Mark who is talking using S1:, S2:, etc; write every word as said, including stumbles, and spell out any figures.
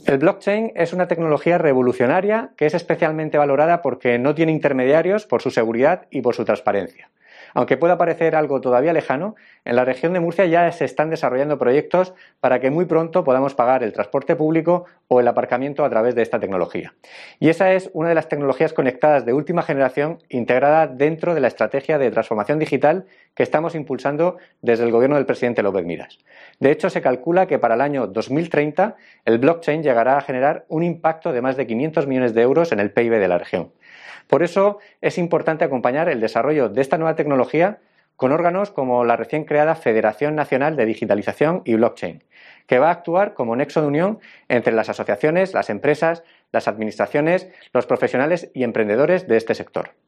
S1: El blockchain es una tecnología revolucionaria que es especialmente valorada porque no tiene intermediarios, por su seguridad y por su transparencia. Aunque pueda parecer algo todavía lejano, en la región de Murcia ya se están desarrollando proyectos para que muy pronto podamos pagar el transporte público o el aparcamiento a través de esta tecnología. Y esa es una de las tecnologías conectadas de última generación integrada dentro de la estrategia de transformación digital que estamos impulsando desde el gobierno del presidente López Miras. De hecho, se calcula que para el año dos mil treinta el blockchain llegará a generar un impacto de más de quinientos millones de euros en el P I B de la región. Por eso es importante acompañar el desarrollo de esta nueva tecnología con órganos como la recién creada Federación Nacional de Digitalización y Blockchain, que va a actuar como nexo de unión entre las asociaciones, las empresas, las administraciones, los profesionales y emprendedores de este sector.